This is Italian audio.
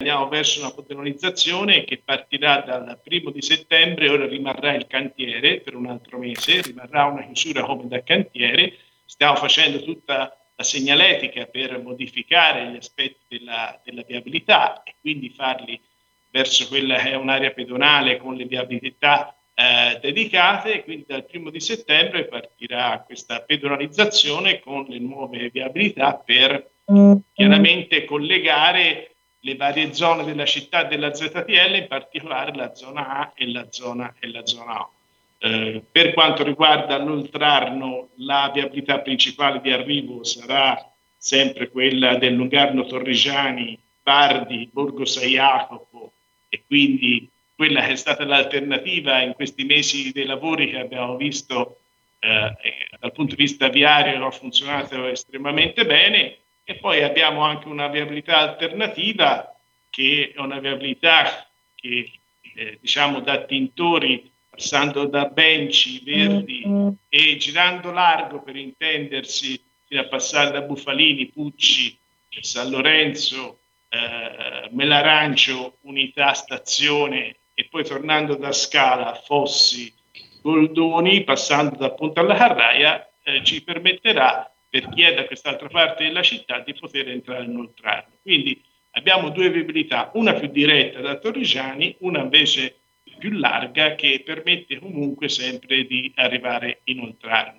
andiamo verso una pedonalizzazione che partirà dal 1° di settembre. Ora rimarrà il cantiere per un altro mese, rimarrà una chiusura come da cantiere. Stiamo facendo tutta la segnaletica per modificare gli aspetti della viabilità e quindi farli verso quella che è un'area pedonale con le viabilità dedicate. Quindi dal 1° di settembre partirà questa pedonalizzazione con le nuove viabilità per chiaramente collegare le varie zone della città della ZTL, in particolare la zona A e la zona O. Per quanto riguarda l'Oltrarno, la viabilità principale di arrivo sarà sempre quella del Lungarno Torrigiani, Bardi, Borgo San Jacopo, e quindi quella che è stata l'alternativa in questi mesi dei lavori che abbiamo visto dal punto di vista viario ha funzionato estremamente bene. E poi abbiamo anche una viabilità alternativa che è una viabilità che diciamo da Tintori, passando da Benci, Verdi e girando largo, per intendersi, fino a passare da Bufalini, Pucci, San Lorenzo, Melarancio, Unità, Stazione, e poi tornando da Scala, Fossi, Goldoni, passando da Ponte alla Carraia, ci permetterà, per chi è da quest'altra parte della città, di poter entrare in Oltrarno. Quindi abbiamo due viabilità, una più diretta da Torrigiani, una invece più larga che permette comunque sempre di arrivare in Oltrarno.